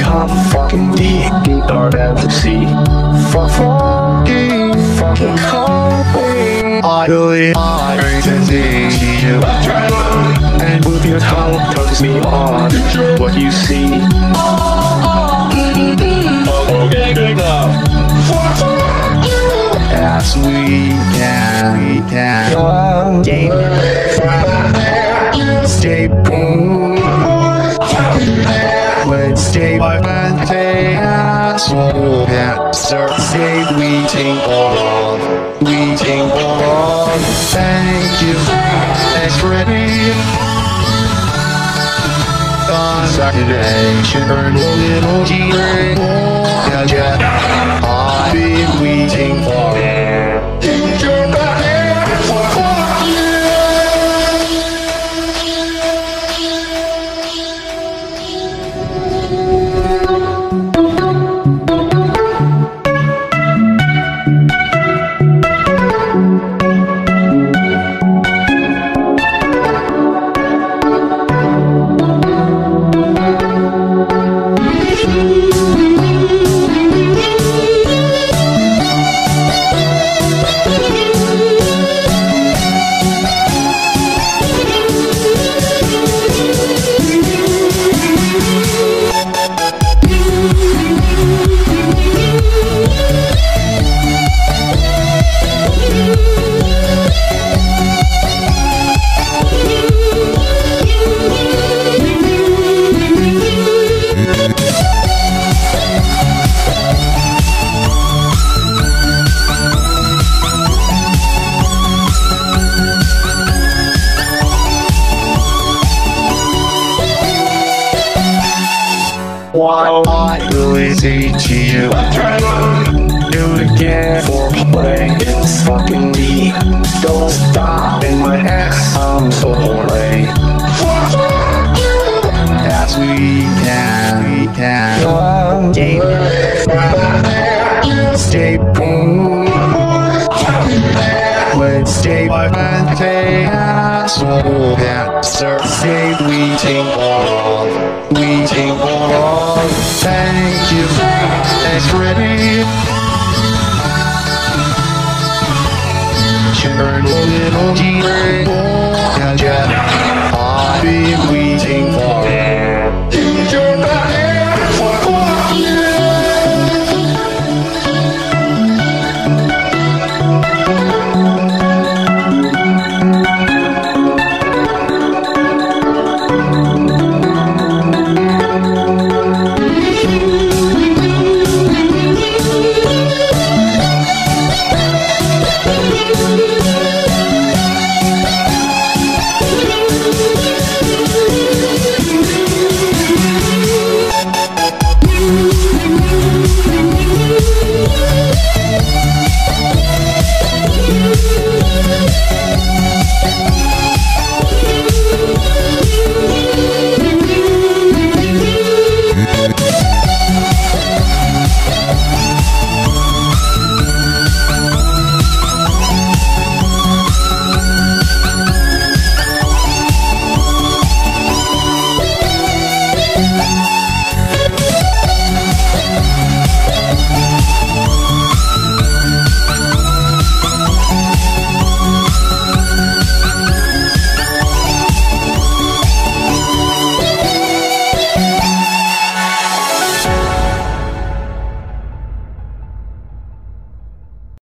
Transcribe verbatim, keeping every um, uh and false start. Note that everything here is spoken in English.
become fucking deep, deeper than the sea. Fuck, fucking, fucking calling. I believe I can see you, and with your tongue touches me on what you see. Okay, good enough. As we can, we can stay boom. Let's stay by my day. So that start say we take on, we take on. Thank you, thanks for it. On Saturday, turn a little deeper. Yeah, yeah. I've been waiting for it. While I really say to you, do it again for play. It's fucking deep. Don't stop in my head. I'm so horny. As we can, we can stay boom. Let's stay by my day. So that start say we take on, we take on. Thank you, thanks for it. Turn a little deeper.